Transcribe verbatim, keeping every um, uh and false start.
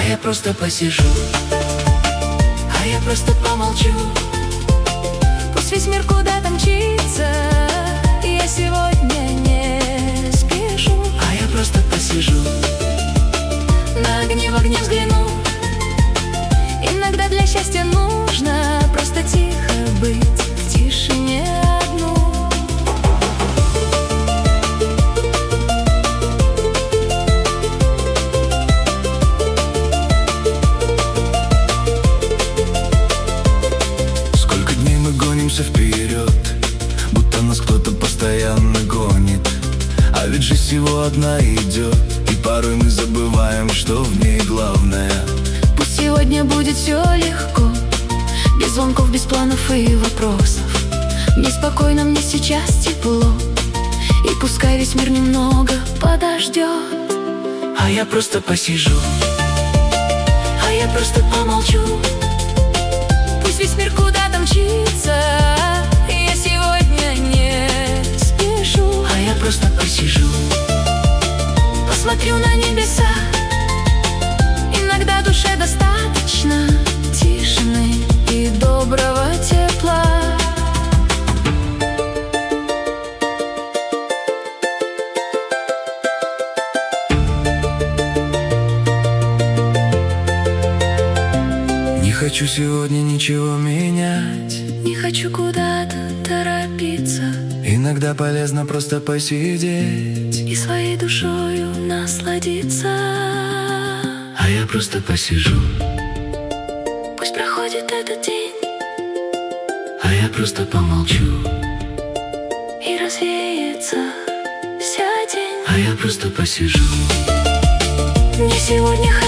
А я просто посижу, а я просто помолчу. Пусть весь мир куда-то мчится, я сегодня не спешу. А я просто посижу, на огни в огне взгляну. Иногда для счастья нужно просто тихо быть в тишине одну. Сколько дней мы гонимся вперед, будто нас кто-то постоянно гонит. А ведь жизнь всего одна идет, и порой мы забываем, что в ней главное. Пусть сегодня будет все легко, без звонков, без планов и вопросов. Мне спокойно, мне сейчас тепло, и пускай весь мир немного подождет. А я просто посижу, а я просто помолчу. Пусть весь мир куда-то мчится, я сегодня не спешу. А я просто посижу, посмотрю на небеса. Иногда душе достаточно тишины и доброго тепла. Не хочу сегодня ничего менять, Не хочу куда-то торопиться, иногда полезно просто посидеть и своей душою насладиться. А я просто посижу, Пусть проходит этот день, а я просто помолчу. и развеется вся тень. А я просто посижу. Мне сегодня